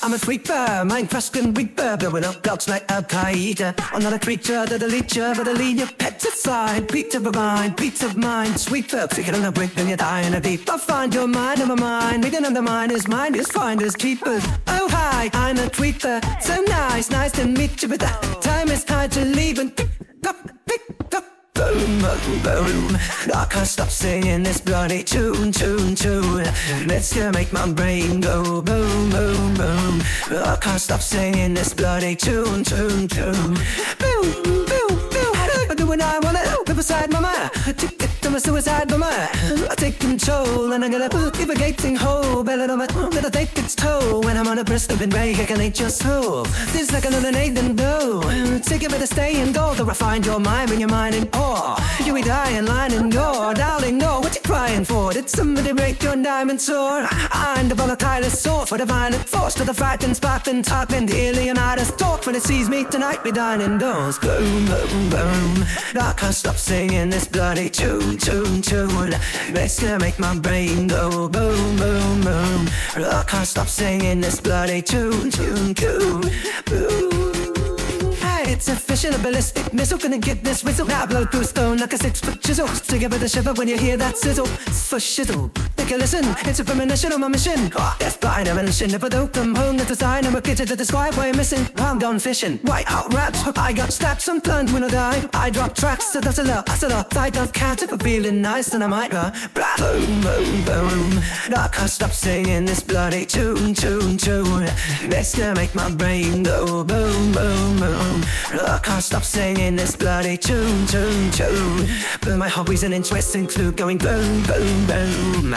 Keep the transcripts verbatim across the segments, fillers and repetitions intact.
I'm a sweeper, mind crusting reaper, blowing up blocks like Al Qaeda. I'm not a creature that'll lead you, but I'll lead your pets aside. Beat of a mind, beats of mind, sweeper, stick it on the brick, then you die in a deep. I'll find your mind, I'm a mind, making under mine is mine, is finders keepers. Oh hi, I'm a tweeter, so nice, nice to meet you, but that time is time to leave and pick up, pick up. Boom, boom, boom. I can't stop singing this bloody tune, tune, tune. Let's go make my brain go boom, boom, boom. I can't stop singing this bloody tune, tune, tune. Boom, boom, boom. I do what I wanna do, beside my mind. Take it to my suicide bomber. I take control and I'm gonna give a gaping hole. Better than my, better take its toll. When I'm on a breast of break, I can eat your soul. This like another Nathan dough. Take it, better stay and go. Though I find your mind when your mind in awe. You will die in line and go. Darling, no, what you crying for? Did somebody break your diamond sword? I'm the volatile sword for the violent force. To the frightened, sparkling, talking, the alien-itis talk. When it sees me tonight, we dine indoors. Boom, boom, boom. I can't stop singing this bloody tune, tune, tune. It's gonna make my brain go boom, boom, boom. I can't stop singing this bloody tune, tune, tune, boom. It's a fish in a ballistic missile. Gonna get this whistle. Now I blow through stone like a six-foot chisel. Trigger with a shiver when you hear that sizzle. It's for shizzle. Take a listen. It's a premonition of my mission. Oh, that's by dimension. If I don't come home, that's a sign I'm a kid to describe why I'm missing. I'm gone fishing. White out raps. I got straps. I'm planned when I die. I drop tracks. So that's a lot. That's a lot. I don't count. If I'm feeling nice, then I might go. Boom, boom, boom. I can't stop singing this bloody tune, tune, tune. That's gonna make my brain go boom, boom, boom. I can't stop singing this bloody tune, tune, tune. But my hobbies and interests include going boom, boom, boom.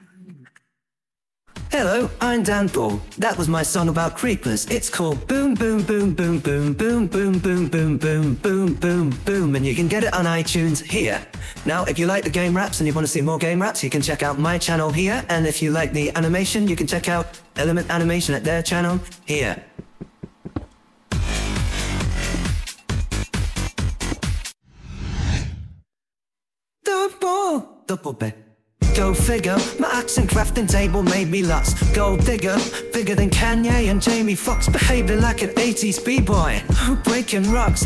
Hello, I'm Dan Paul. That was my song about creepers. It's called Boom, Boom, Boom, Boom, Boom, Boom, Boom, Boom, Boom, Boom, Boom, Boom, Boom, and you can get it on iTunes here. Now, if you like the game raps and you want to see more game raps, you can check out my channel here. And if you like the animation, you can check out Element Animation at their channel here. Double, double bit. Go figure, my accent crafting table made me lost. Go digger, bigger than Kanye and Jamie Foxx, behaving like an eighties b-boy, breaking rocks.